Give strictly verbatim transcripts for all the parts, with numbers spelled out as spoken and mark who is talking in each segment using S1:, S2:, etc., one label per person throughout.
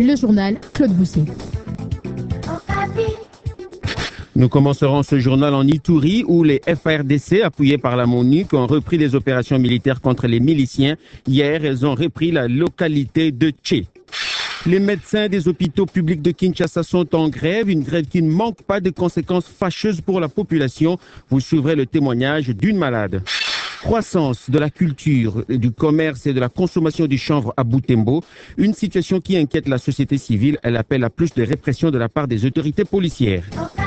S1: Le journal Claude Bousset.
S2: Nous commencerons ce journal en Ituri où les F A R D C, appuyés par la MONUC, ont repris des opérations militaires contre les miliciens. Hier, elles ont repris la localité de Tché. Les médecins des hôpitaux publics de Kinshasa sont en grève, une grève qui ne manque pas de conséquences fâcheuses pour la population. Vous suivrez le témoignage d'une malade. Croissance de la culture, du commerce et de la consommation du chanvre à Butembo, une situation qui inquiète la société civile. Elle appelle à plus de répression de la part des autorités policières.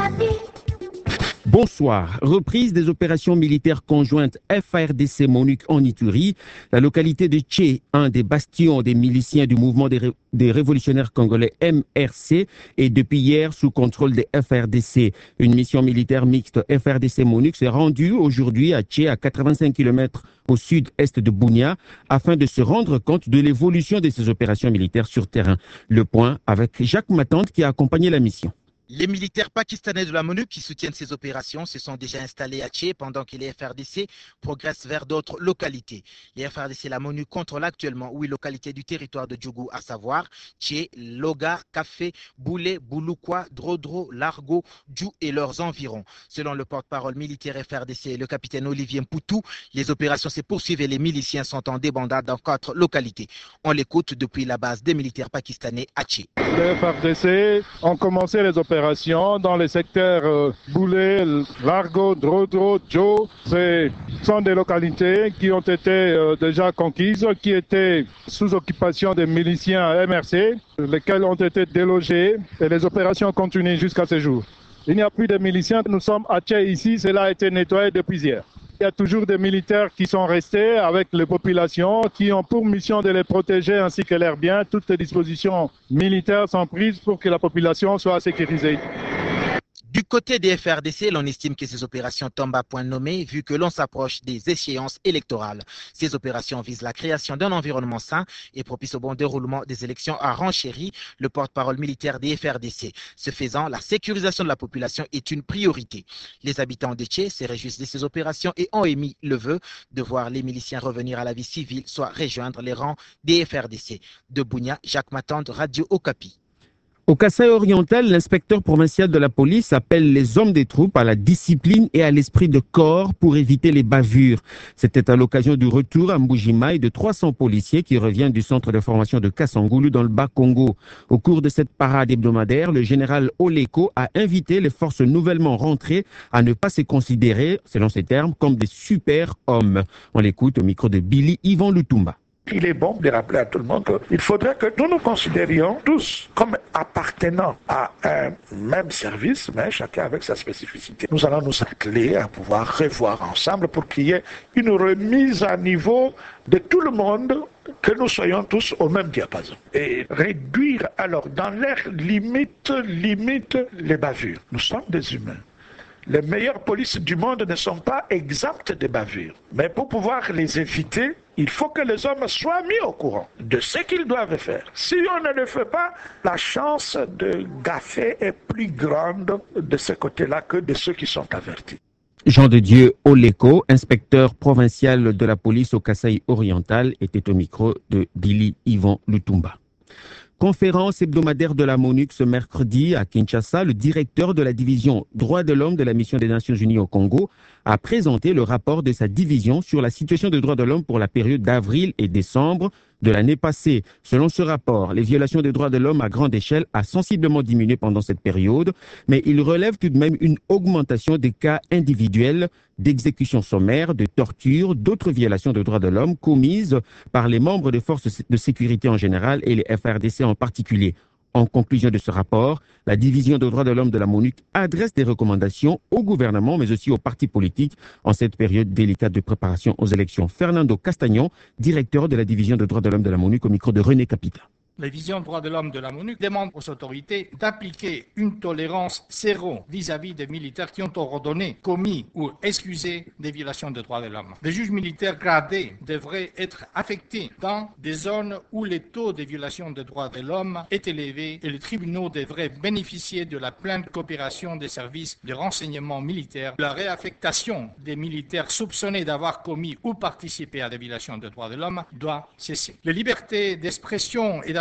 S2: Bonsoir. Reprise des opérations militaires conjointes F A R D C MONUC en Ituri. La localité de Tché, un des bastions des miliciens du mouvement des, ré des révolutionnaires congolais M R C, est depuis hier sous contrôle des F A R D C. Une mission militaire mixte F A R D C MONUC s'est rendue aujourd'hui à Tché, à quatre-vingt-cinq kilomètres au sud-est de Bunia, afin de se rendre compte de l'évolution de ces opérations militaires sur terrain. Le point avec Jacques Matante qui a accompagné la mission.
S3: Les militaires pakistanais de la MONUC qui soutiennent ces opérations se sont déjà installés à Tché pendant que les F A R D C progressent vers d'autres localités. Les F A R D C et la MONUC contrôlent actuellement huit localités du territoire de Djougou, à savoir Tché, Loga, Café, Boulé, Bouloukwa, Drodro, Largo, Djou et leurs environs. Selon le porte-parole militaire F A R D C, le capitaine Olivier Mpoutou, les opérations se poursuivent et les miliciens sont en débandade dans quatre localités. On l'écoute depuis la base des militaires pakistanais à Tché.
S4: Les F A R D C ont commencé les opérations dans les secteurs euh, Boulé, Largo, Drodro, Djo. Ce sont des localités qui ont été euh, déjà conquises, qui étaient sous occupation des miliciens M R C, lesquels ont été délogés et les opérations continuent jusqu'à ce jour. Il n'y a plus de miliciens, nous sommes à Tché ici, cela a été nettoyé depuis hier. Il y a toujours des militaires qui sont restés avec les populations, qui ont pour mission de les protéger ainsi que leurs biens. Toutes les dispositions militaires sont prises pour que la population soit sécurisée.
S3: Du côté des F A R D C, l'on estime que ces opérations tombent à point nommé vu que l'on s'approche des échéances électorales. Ces opérations visent la création d'un environnement sain et propice au bon déroulement des élections, a renchéri le porte-parole militaire des F A R D C. Ce faisant, la sécurisation de la population est une priorité. Les habitants de Tché se réjouissent de ces opérations et ont émis le vœu de voir les miliciens revenir à la vie civile, soit rejoindre les rangs des F A R D C. De Bunia, Jacques Matante, Radio Okapi.
S2: Au Kasaï oriental, l'inspecteur provincial de la police appelle les hommes des troupes à la discipline et à l'esprit de corps pour éviter les bavures. C'était à l'occasion du retour à Mbujimai de trois cents policiers qui reviennent du centre de formation de Kassangoulou dans le Bas-Congo. Au cours de cette parade hebdomadaire, le général Oleko a invité les forces nouvellement rentrées à ne pas se considérer, selon ses termes, comme des super-hommes. On l'écoute au micro de Billy Yvan Lutumba.
S5: Il est bon de rappeler à tout le monde qu'il faudrait que nous nous considérions tous comme appartenant à un même service, mais chacun avec sa spécificité. Nous allons nous atteler à pouvoir revoir ensemble pour qu'il y ait une remise à niveau de tout le monde, que nous soyons tous au même diapason. Et réduire alors dans leurs limites, limites les bavures. Nous sommes des humains. Les meilleures polices du monde ne sont pas exemptes de bavures. Mais pour pouvoir les éviter, il faut que les hommes soient mis au courant de ce qu'ils doivent faire. Si on ne le fait pas, la chance de gaffer est plus grande de ce côté-là que de ceux qui sont avertis.
S2: Jean de Dieu Oleko, inspecteur provincial de la police au Kasaï oriental, était au micro de Billy Yvan Lutumba. Conférence hebdomadaire de la MONUC ce mercredi à Kinshasa, le directeur de la division droits de l'homme de la mission des Nations Unies au Congo a présenté le rapport de sa division sur la situation des droits de l'homme pour la période d'avril et décembre de l'année passée. Selon ce rapport, les violations des droits de l'homme à grande échelle a sensiblement diminué pendant cette période, mais il relève tout de même une augmentation des cas individuels d'exécution sommaire, de torture, d'autres violations de droits de l'homme commises par les membres des forces de sécurité en général et les F A R D C en particulier. En conclusion de ce rapport, la division des droits de l'homme de la MONUC adresse des recommandations au gouvernement, mais aussi aux partis politiques en cette période délicate de préparation aux élections. Fernando Castagnon, directeur de la division des droits de l'homme de la MONUC, au micro de René Capita.
S6: La vision droits de l'homme de la MONUC demande aux autorités d'appliquer une tolérance zéro vis-à-vis des militaires qui ont ordonné, commis ou excusé des violations des droits de l'homme. Les juges militaires gradés devraient être affectés dans des zones où les taux de violation des droits de l'homme est élevé et les tribunaux devraient bénéficier de la pleine coopération des services de renseignement militaire. La réaffectation des militaires soupçonnés d'avoir commis ou participé à des violations des droits de l'homme doit cesser. Les libertés d'expression et d'association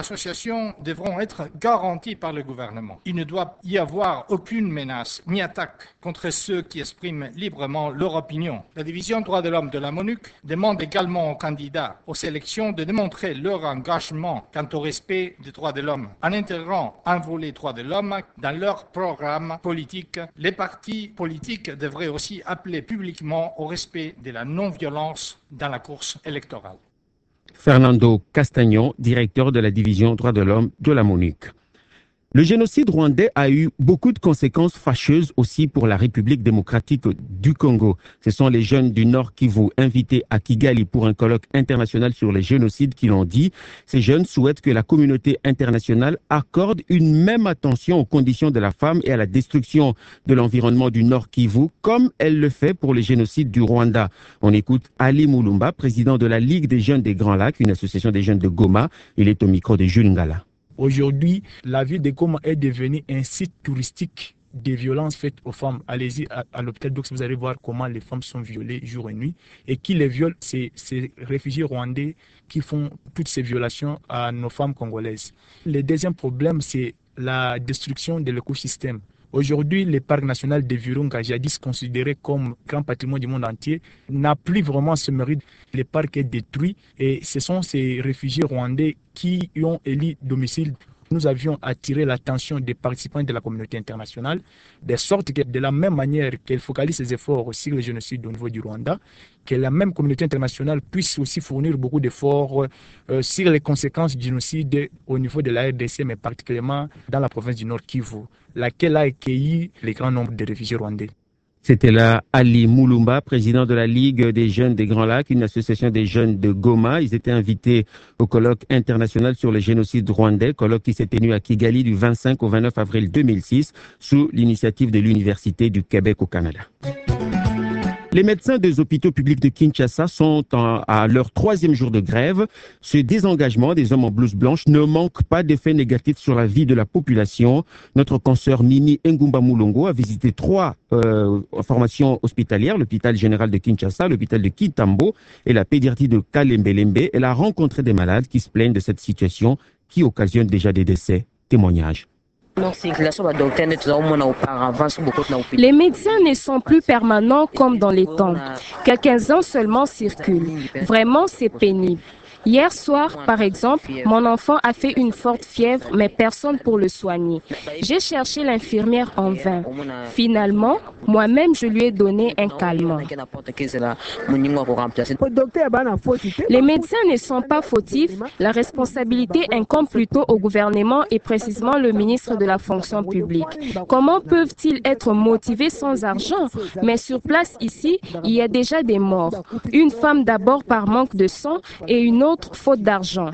S6: d'association devront être garanties par le gouvernement. Il ne doit y avoir aucune menace ni attaque contre ceux qui expriment librement leur opinion. La division droits de l'homme de la MONUC demande également aux candidats aux élections de démontrer leur engagement quant au respect des droits de l'homme en intégrant un volet droits de l'homme dans leur programme politique. Les partis politiques devraient aussi appeler publiquement au respect de la non-violence dans la course électorale.
S2: Fernando Castagnon, directeur de la division droits de l'homme de la MONUC. Le génocide rwandais a eu beaucoup de conséquences fâcheuses aussi pour la République démocratique du Congo. Ce sont les jeunes du Nord Kivu invités à Kigali pour un colloque international sur les génocides qui l'ont dit. Ces jeunes souhaitent que la communauté internationale accorde une même attention aux conditions de la femme et à la destruction de l'environnement du Nord Kivu, comme elle le fait pour les génocides du Rwanda. On écoute Ali Moulumba, président de la Ligue des jeunes des Grands Lacs, une association des jeunes de Goma. Il est au micro de Jules Ngala.
S1: Aujourd'hui, la ville de Goma est devenue un site touristique des violences faites aux femmes. Allez-y à, à l'hôpital Dox, vous allez voir comment les femmes sont violées jour et nuit. Et qui les violent, c'est ces réfugiés rwandais qui font toutes ces violations à nos femmes congolaises. Le deuxième problème, c'est la destruction de l'écosystème. Aujourd'hui, le parc national de Virunga, jadis considéré comme grand patrimoine du monde entier, n'a plus vraiment ce mérite. Le parc est détruit et ce sont ces réfugiés rwandais qui y ont élu domicile. Nous avions attiré l'attention des participants de la communauté internationale, de sorte que de la même manière qu'elle focalise ses efforts sur le génocide au niveau du Rwanda, que la même communauté internationale puisse aussi fournir beaucoup d'efforts euh, sur les conséquences du génocide au niveau de la R D C, mais particulièrement dans la province du Nord Kivu, laquelle a accueilli le grand nombre de réfugiés rwandais.
S2: C'était là Ali Moulumba, président de la Ligue des jeunes des Grands Lacs, une association des jeunes de Goma. Ils étaient invités au colloque international sur le génocide rwandais, colloque qui s'est tenu à Kigali du vingt-cinq au vingt-neuf avril deux mille six, sous l'initiative de l'Université du Québec au Canada. Les médecins des hôpitaux publics de Kinshasa sont en, à leur troisième jour de grève. Ce désengagement des hommes en blouse blanche ne manque pas d'effets négatifs sur la vie de la population. Notre consoeur Mimi Ngumba Moulongo a visité trois euh, formations hospitalières, l'hôpital général de Kinshasa, l'hôpital de Kitambo et la pédiatrie de Kalembe-Lembe. Elle a rencontré des malades qui se plaignent de cette situation qui occasionne déjà des décès. Témoignage.
S7: Les médecins ne sont plus permanents comme dans les temps. Quelques-uns seulement circulent. Vraiment, c'est pénible. Hier soir, par exemple, mon enfant a fait une forte fièvre, mais personne pour le soigner. J'ai cherché l'infirmière en vain. Finalement, moi-même, je lui ai donné un calmant. Les médecins ne sont pas fautifs. La responsabilité incombe plutôt au gouvernement et précisément le ministre de la fonction publique. Comment peuvent-ils être motivés sans argent? Mais sur place ici, il y a déjà des morts. Une femme d'abord par manque de sang et une autre faute d'argent.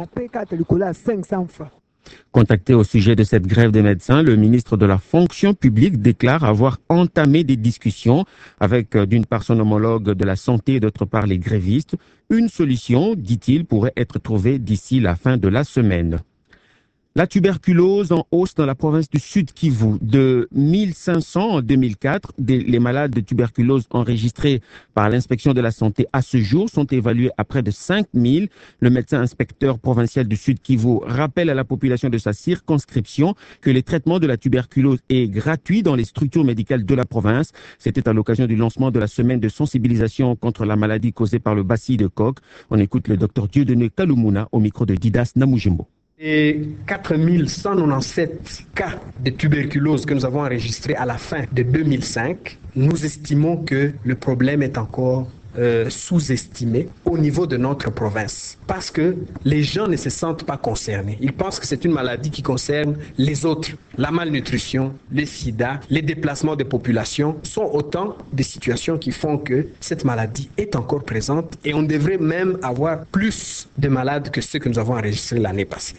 S2: Contacté au sujet de cette grève des médecins, le ministre de la fonction publique déclare avoir entamé des discussions avec d'une part son homologue de la santé et d'autre part les grévistes. Une solution, dit-il, pourrait être trouvée d'ici la fin de la semaine. La tuberculose en hausse dans la province du Sud Kivu. De mille cinq cents en deux mille quatre, des, les malades de tuberculose enregistrés par l'inspection de la santé à ce jour sont évalués à près de cinq mille. Le médecin inspecteur provincial du Sud Kivu rappelle à la population de sa circonscription que les traitements de la tuberculose est gratuit dans les structures médicales de la province. C'était à l'occasion du lancement de la semaine de sensibilisation contre la maladie causée par le bacille de coq. On écoute le docteur Dieudonné Kalumuna au micro de Didas Namujimbo.
S8: Et quatre mille cent quatre-vingt-dix-sept cas de tuberculose que nous avons enregistrés à la fin de deux mille cinq, nous estimons que le problème est encore euh, sous-estimé au niveau de notre province. Parce que les gens ne se sentent pas concernés. Ils pensent que c'est une maladie qui concerne les autres. La malnutrition, le sida, les déplacements de population sont autant de situations qui font que cette maladie est encore présente et on devrait même avoir plus de malades que ceux que nous avons enregistrés l'année passée.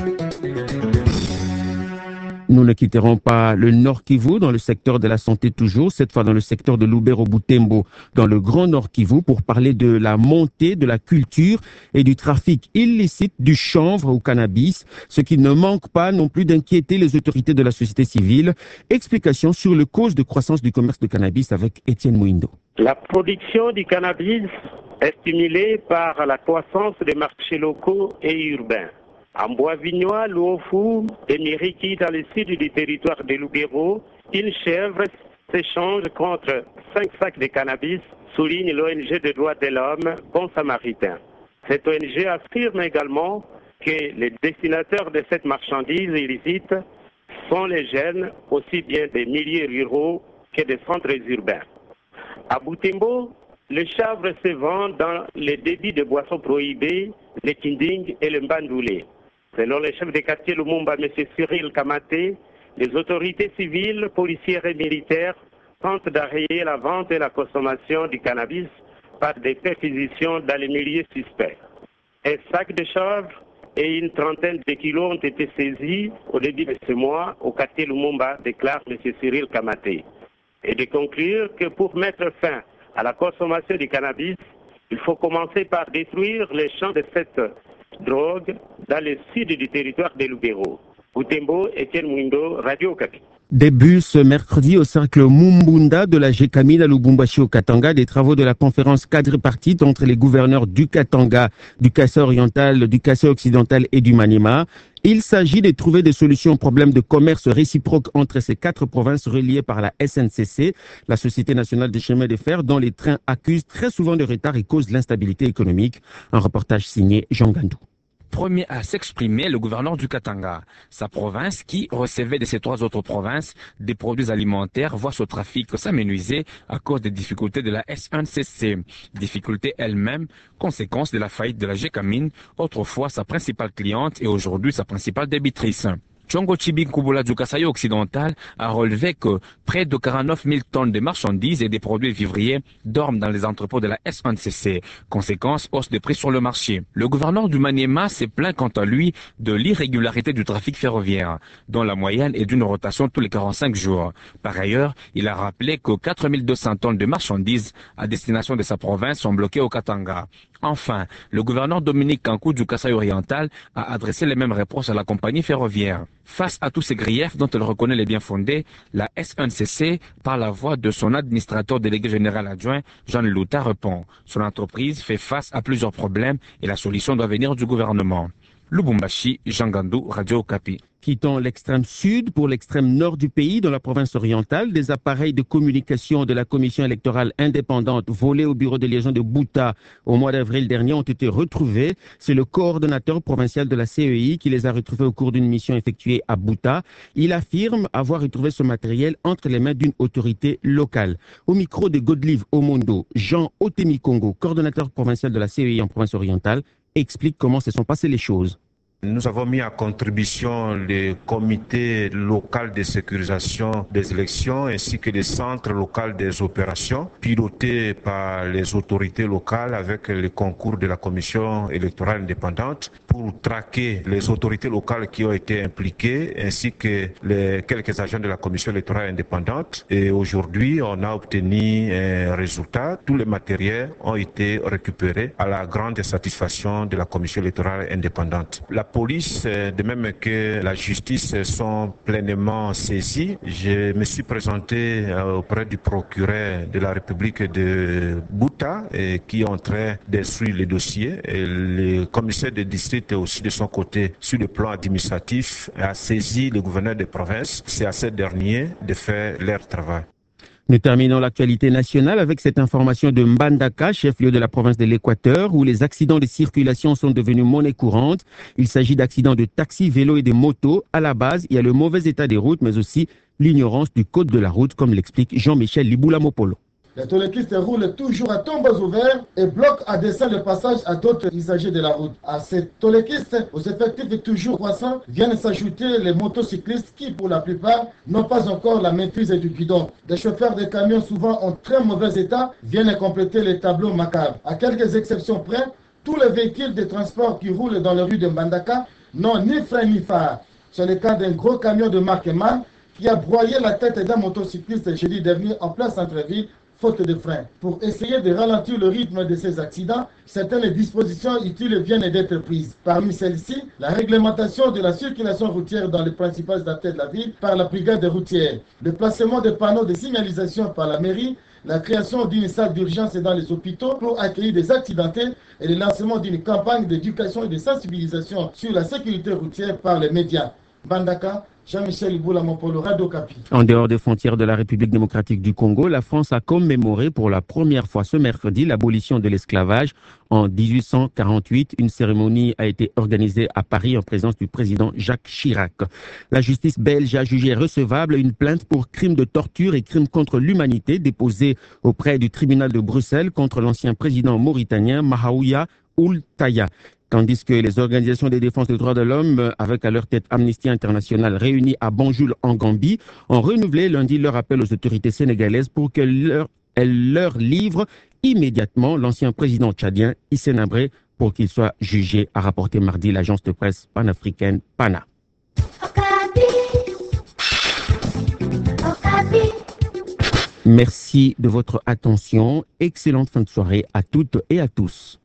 S2: Nous ne quitterons pas le Nord Kivu dans le secteur de la santé toujours, cette fois dans le secteur de Lubero-Butembo, dans le Grand Nord Kivu, pour parler de la montée de la culture et du trafic illicite du chanvre au cannabis, ce qui ne manque pas non plus d'inquiéter les autorités de la société civile. Explication sur les causes de croissance du commerce de cannabis avec Étienne Mouindo.
S9: La production du cannabis est stimulée par la croissance des marchés locaux et urbains. En Bois-Vignois, Luofu et Miriki, dans le sud du territoire de Lubero, une chèvre s'échange contre cinq sacs de cannabis, souligne l'O N G des droits de l'homme Bon Samaritain. Cette O N G affirme également que les destinataires de cette marchandise illicite sont les jeunes, aussi bien des milieux ruraux que des centres urbains. À Butembo, le chanvre se vend dans les débits de boissons prohibées, le kinding et le mbandoulé. Selon le chef de quartier Lumumba, M. Cyril Kamaté, les autorités civiles, policières et militaires tentent d'arrêter la vente et la consommation du cannabis par des perquisitions dans les milieux suspects. Un sac de chanvre et une trentaine de kilos ont été saisis au début de ce mois au quartier Lumumba, déclare M. Cyril Kamaté. Et de conclure que pour mettre fin à la consommation du cannabis, il faut commencer par détruire les champs de cette drogue dans le sud du territoire de Lubero. Butembo, Etienne Mwindo, Radio Okapi.
S2: Début ce mercredi au cercle Mumbunda de la Gécamine à Lubumbashi au Katanga des travaux de la conférence quadripartite entre les gouverneurs du Katanga, du Kassai oriental, du Kassai occidental et du Maniema. Il s'agit de trouver des solutions aux problèmes de commerce réciproque entre ces quatre provinces reliées par la S N C C, la Société nationale des chemins de fer, dont les trains accusent très souvent de retard et causent l'instabilité économique. Un reportage signé Jean Gandou.
S10: Premier à s'exprimer, le gouverneur du Katanga. Sa province, qui recevait de ces trois autres provinces des produits alimentaires, voit ce trafic s'amenuiser à cause des difficultés de la S N C C. Difficultés elles-mêmes, conséquence de la faillite de la Gécamine, autrefois sa principale cliente et aujourd'hui sa principale débitrice. Tchongo Chibing Kubula du Kasaï occidental a relevé que près de quarante-neuf mille tonnes de marchandises et des produits vivriers dorment dans les entrepôts de la S N C C. Conséquence, hausse des prix sur le marché. Le gouverneur du Maniema s'est plaint quant à lui de l'irrégularité du trafic ferroviaire, dont la moyenne est d'une rotation tous les quarante-cinq jours. Par ailleurs, il a rappelé que quatre mille deux cents tonnes de marchandises à destination de sa province sont bloquées au Katanga. Enfin, le gouverneur Dominique Kankou du Kasaï oriental a adressé les mêmes réponses à la compagnie ferroviaire. Face à tous ces griefs dont elle reconnaît les bien fondés, la S N C C, par la voix de son administrateur délégué général adjoint, Jean Louta, répond. Son entreprise fait face à plusieurs problèmes et la solution doit venir du gouvernement. Lubumbashi, Jean Gandou, Radio Okapi.
S2: Quittant l'extrême sud pour l'extrême nord du pays, dans la province orientale, des appareils de communication de la commission électorale indépendante volés au bureau de liaison de Bouta au mois d'avril dernier ont été retrouvés. C'est le coordonnateur provincial de la C E I qui les a retrouvés au cours d'une mission effectuée à Bouta. Il affirme avoir retrouvé ce matériel entre les mains d'une autorité locale. Au micro de Godlive Omondo, Jean Otemi Congo, coordonnateur provincial de la C E I en province orientale, explique comment se sont passées les choses.
S11: Nous avons mis à contribution le comité local de sécurisation des élections ainsi que le centre local des opérations piloté par les autorités locales avec le concours de la commission électorale indépendante pour traquer les autorités locales qui ont été impliquées ainsi que les quelques agents de la commission électorale indépendante. Et aujourd'hui, on a obtenu un résultat. Tous les matériels ont été récupérés à la grande satisfaction de la commission électorale indépendante. La police, de même que la justice, sont pleinement saisis. Je me suis présenté auprès du procureur de la République de Bouta et qui est en train d'instruire les dossiers. Et le commissaire de district aussi de son côté, sur le plan administratif, a saisi le gouverneur de province. C'est à ces derniers de faire leur travail.
S2: Nous terminons l'actualité nationale avec cette information de Mbandaka, chef-lieu de la province de l'Équateur, où les accidents de circulation sont devenus monnaie courante. Il s'agit d'accidents de taxis, vélos et de motos. À la base, il y a le mauvais état des routes, mais aussi l'ignorance du code de la route, comme l'explique Jean-Michel Liboulamopolo.
S12: Les toléquistes roulent toujours à tombes ouverts et bloquent à dessein le passage à d'autres usagers de la route. À ces toléquistes, aux effectifs toujours croissants, viennent s'ajouter les motocyclistes qui, pour la plupart, n'ont pas encore la maîtrise du guidon. Des chauffeurs de camions souvent en très mauvais état viennent compléter les tableaux macabres. À quelques exceptions près, tous les véhicules de transport qui roulent dans les rues de Mbandaka n'ont ni frein ni phare. C'est le cas d'un gros camion de marque MAN qui a broyé la tête d'un motocycliste jeudi dernier en plein centre-ville, faute de frein. Pour essayer de ralentir le rythme de ces accidents, certaines dispositions utiles viennent d'être prises. Parmi celles-ci, la réglementation de la circulation routière dans les principales artères de la ville par la brigade routière, le placement de panneaux de signalisation par la mairie la création d'une salle d'urgence dans les hôpitaux pour accueillir des accidentés et le lancement d'une campagne d'éducation et de sensibilisation sur la sécurité routière par les médias. Bandaka, Jean-Michel Boulamopolo, Radio Kapi.
S2: En dehors des frontières de la République démocratique du Congo, la France a commémoré pour la première fois ce mercredi l'abolition de l'esclavage en dix-huit cent quarante-huit. Une cérémonie a été organisée à Paris en présence du président Jacques Chirac. La justice belge a jugé recevable une plainte pour crime de torture et crime contre l'humanité déposée auprès du tribunal de Bruxelles contre l'ancien président mauritanien Mahaouya Ould-Taya. Tandis que les organisations de défense des droits de l'homme, avec à leur tête Amnesty International réunis à Banjul en Gambie, ont renouvelé lundi leur appel aux autorités sénégalaises pour qu'elles leur, leur livrent immédiatement l'ancien président tchadien Hissène Habré pour qu'il soit jugé, a rapporté mardi l'agence de presse panafricaine Pana. Merci de votre attention. Excellente fin de soirée à toutes et à tous.